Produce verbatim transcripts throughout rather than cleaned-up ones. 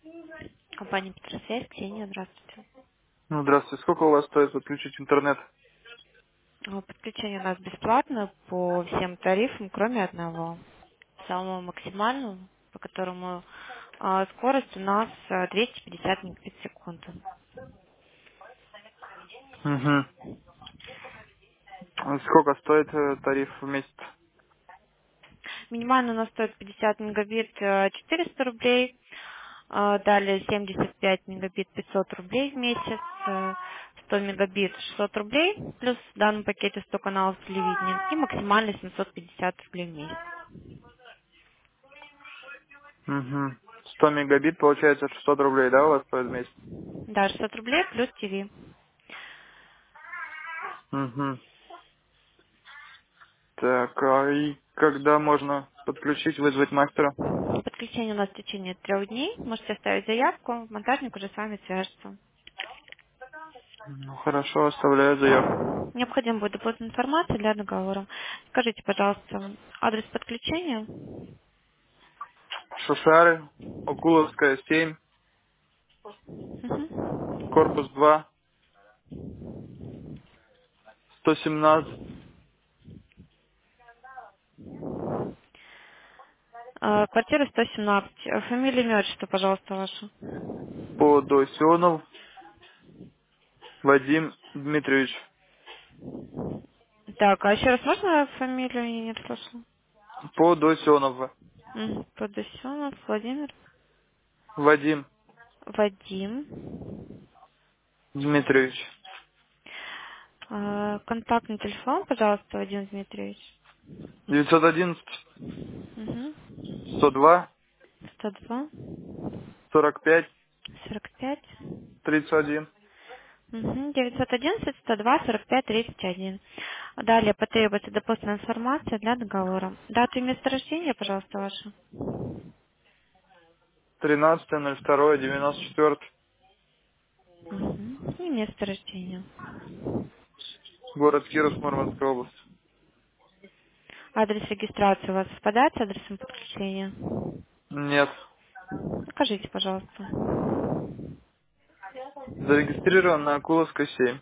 Компания Петросвязь, Ксения, здравствуйте. Ну, здравствуйте. Сколько у вас стоит подключить интернет? А, Подключение у нас бесплатно по всем тарифам, кроме одного. Самого максимального, по которому а, скорость у нас а, двести пятьдесят мегабит в секунду. Угу. Сколько стоит э, тариф в месяц? Минимально у нас стоит пятьдесят мегабит э, четыреста рублей, а, далее семьдесят пять мегабит пятьсот рублей в месяц, э, сто мегабит шестьсот рублей, плюс в данном пакете сто каналов телевидения и максимально семьсот пятьдесят рублей в месяц. Угу. сто мегабит, получается шестьсот рублей, да, у вас стоит в месяц? Да, шестьсот рублей плюс ТВ. Угу. Так, а и когда можно подключить, вызвать мастера? Подключение у нас в течение трех дней. Можете оставить заявку, монтажник уже с вами свяжется. Ну, хорошо, оставляю заявку. Необходима будет дополнительная информация для договора. Скажите, пожалуйста, адрес подключения? Шушары, Окуловская, семь, корпус Мгм. два, сто семнадцать, А, Квартира сто семнадцать. А Фамилия, имя, отчество, пожалуйста, ваше. Подосенов Вадим Дмитриевич. Так, а еще раз можно фамилию? Я не слышала. Подосенов Мгм. Подосенов Владимир. Вадим Вадим. Дмитриевич. А, Контактный телефон, пожалуйста, Вадим Дмитриевич. девятьсот одиннадцать Угу. сто два сто два. сорок пять сорок пять. тридцать один. Мгм. девятьсот одиннадцать сто два сорок пять тридцать один. Далее потребуется дополнительная информация для договора. Дату и место рождения, пожалуйста, вашу. тринадцатое ноль второе девяносто четыре. Мгм. И место рождения. Город Киров, Мурманская область. Адрес регистрации у вас совпадает с адресом подключения? Нет. Скажите, пожалуйста. Зарегистрирован на Акуловской семь.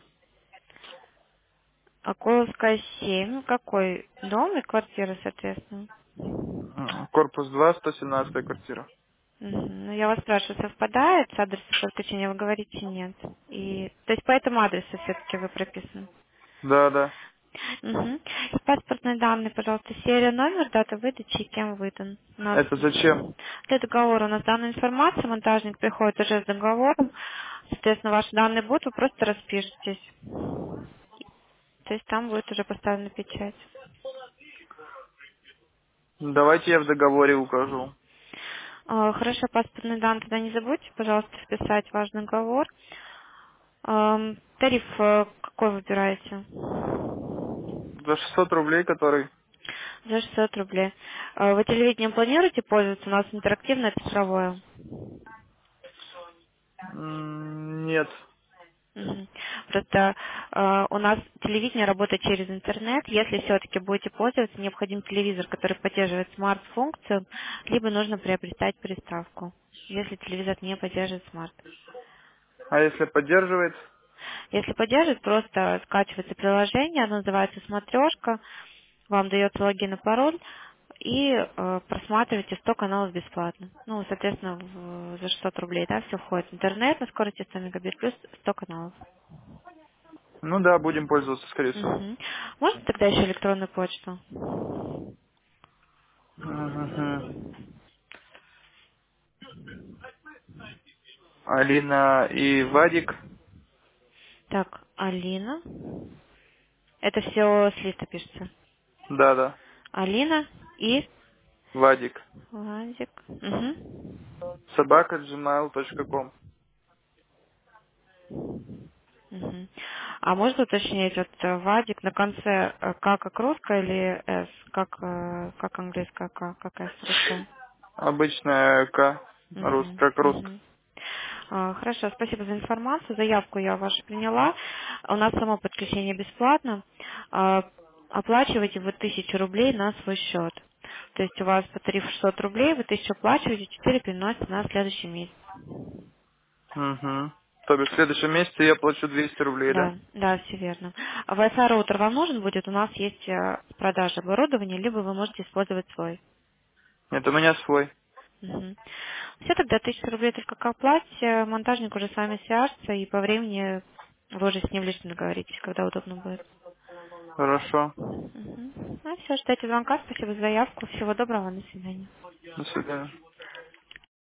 Акуловская семь. Какой дом и квартира, соответственно? М, Корпус два, сто семнадцатая квартира. Мгм. Ну, я вас спрашиваю, совпадает с адресом подключения? Вы говорите нет. И, то есть по этому адресу все-таки вы прописаны? Да, да. Мгм. Паспортные данные, пожалуйста, серия, номер, дата выдачи и кем выдан. У нас Это зачем? для договора у нас данная информация, монтажник приходит уже с договором, соответственно, ваши данные будут, вы просто распишетесь. То есть там будет уже поставлена печать. Давайте я в договоре укажу. А, Хорошо, паспортные данные тогда не забудьте, пожалуйста, вписать ваш договор. Ам, Тариф э, какой выбираете? За шестьсот рублей, который... За шестьсот рублей. А Вы телевидением планируете пользоваться? У нас интерактивное цифровое. м, Нет. Мгм. Просто э, у нас телевидение работает через интернет. Если все-таки будете пользоваться, необходим телевизор, который поддерживает смарт-функцию, либо нужно приобретать приставку, если телевизор не поддерживает смарт. А если поддерживает? Если поддерживает, просто скачивается приложение, оно называется «Смотрешка», вам дается логин и пароль, и э, просматриваете сто каналов бесплатно. Ну, соответственно, в- за шестьсот рублей, да, все входит. Интернет на скорости сто мегабит плюс сто каналов. Ну да, будем пользоваться, скорее всего. Мгм. Можно тогда еще электронную почту? Мгм. Алина и Вадик. Так, Алина. Это все с листа пишется. Да, да. Алина и Вадик. Владик. Угу. Собака gmail точка ком. Мгм. А можно уточнить, вот э, Вадик на конце э, К как русская или С, как, э, как английская К, как С русская? Обычная К. Рус, Мгм, как русская. мгм. А, Хорошо, спасибо за информацию. Заявку я вашу приняла. У нас само подключение бесплатно. А, Оплачиваете вы тысячу рублей на свой счет. То есть у вас по тарифу шестьсот рублей, вы тысячу оплачиваете, четыре переносите на следующий месяц. Угу. То бишь в следующем месяце я плачу двести рублей, да? Да, да, все верно. А Wi-Fi роутер вам нужен будет? У нас есть э, продажа оборудования, либо вы можете использовать свой. Нет, у меня свой. Мгм. Все, тогда тысяча рублей только к оплате. Монтажник уже с вами свяжется, и по времени вы уже с ним лично договоритесь, когда удобно будет. Хорошо. Мгм. Ну все, ждайте звонка, спасибо за заявку. Всего доброго, до свидания. До свидания.